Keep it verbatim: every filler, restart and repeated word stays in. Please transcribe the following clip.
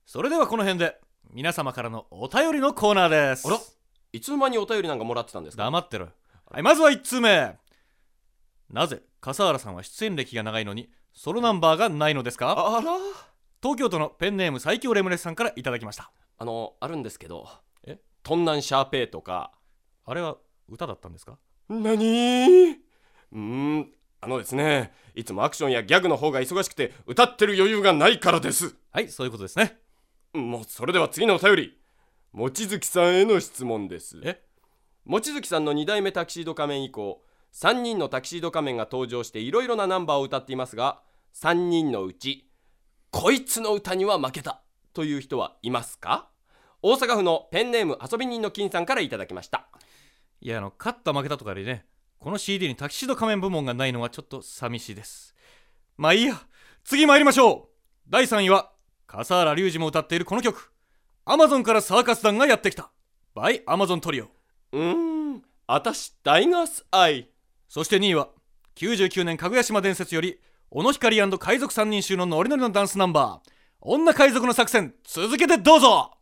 それではこの辺で皆様からのお便りのコーナーです。 あら、いつの間にお便りなんかもらってたんですか？ 黙ってろ。はい、まずはいちつうめ。なぜ笠原さんは出演歴が長いのにソロナンバーがないのですか？ あら、 東京都のペンネーム最強レムレスさんからいただきました。 あのあるんですけど、 えトンナンシャーペイとか。 あれは歌だったんですか？ なにーうーんあのですね、いつもアクションやギャグの方が忙しくて歌ってる余裕がないからです。 はい、そういうことですね。 もうそれでは次のお便り、望月さんへの質問です。 え望月さんのに代目タキシード仮面以降、さんにんのタキシード仮面が登場していろいろなナンバーを歌っていますが、さんにんのうちこいつの歌には負けたという人はいますか？大阪府のペンネーム遊び人の金さんからいただきました。 いや、あの勝った負けたとかでね、この シーディー にタキシード仮面部門がないのはちょっと寂しいです。まあいいや、次参りましょう。だいさんいは笠原龍二も歌っているこの曲、 Amazon からサーカス団がやってきた by Amazon トリオ。 うーんあたしタイガースアイ。 そしてにいはきゅうじゅうきゅうねんかぐや島伝説より小野光&海賊さんにん衆のノリノリのダンスナンバー、女海賊の作戦、続けてどうぞ。